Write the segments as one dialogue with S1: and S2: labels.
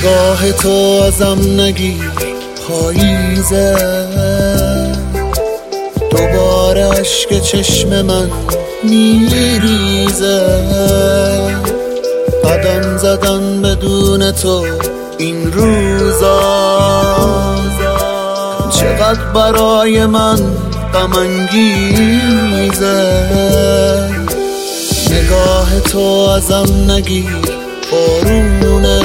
S1: نگاه تو ازم نگیر پاییزه، دوباره اشک چشم من میریزه. قدم زدن بدون تو این روزا چقدر برای من غم انگیزه. نگاه تو ازم نگیر بارونه،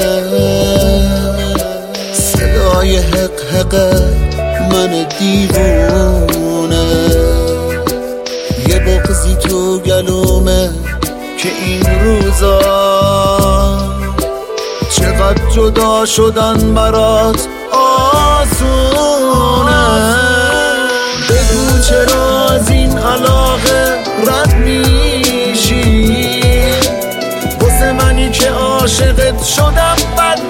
S1: صدای حق حق من دیوونه. یه بغضی تو گلومه که این روزا چقدر جدا شدن برات آسونه. بگو چرا از این علاقه رد میشی، واسه منی که عاشقت شدم بد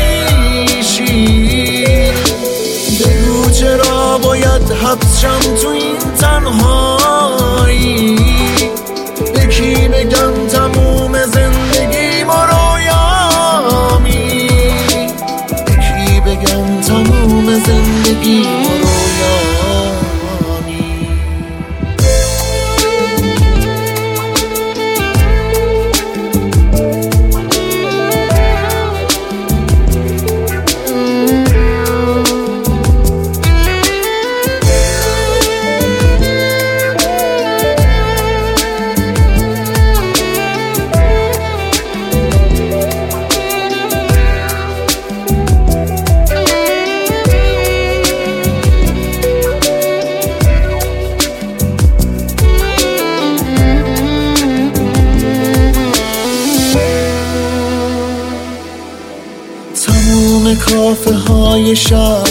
S1: میشی. بگو چرا باید حبسشم تو این تنهایی، به کی بگم تموم زندگی ما رویامی، به کی بگم تموم زندگی ما رویامی. تموم کافه های شهر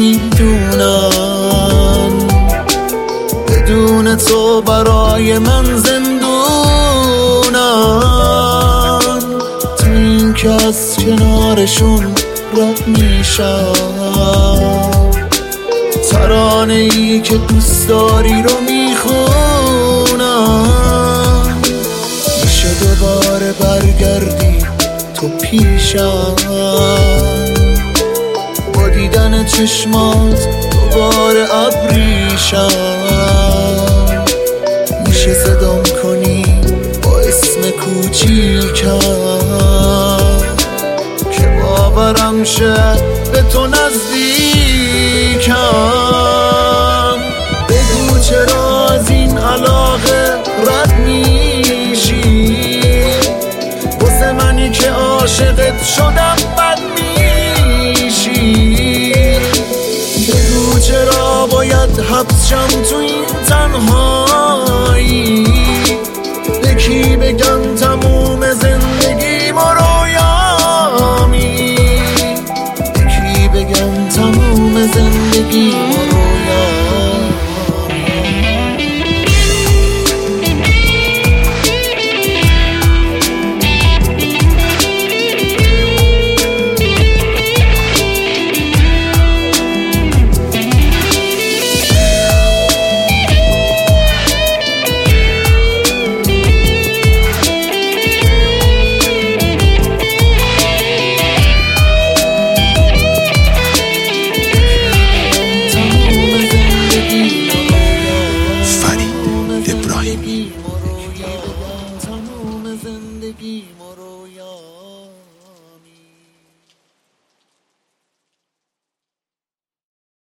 S1: میدونن بدون تو برای من زندونن. تو این که از کنارشون رد میشم، ترانه ای که دوست داری رو میخونم. میشه دوباره برگردی تو پیشم، با دیدن چشمات دوباره ابریشم. میشه صدام کنی با اسم کوچیکم که باورم شه به تو نزدیکم. بگو چرا از این علاقه رد میشی، واسه منی که عاشقت شدم بد میشی. بگو چرا باید حبسشم تو این تنهایی، به کی بگم تموم زندگی ما رویامی، به کی بگم تموم زندگی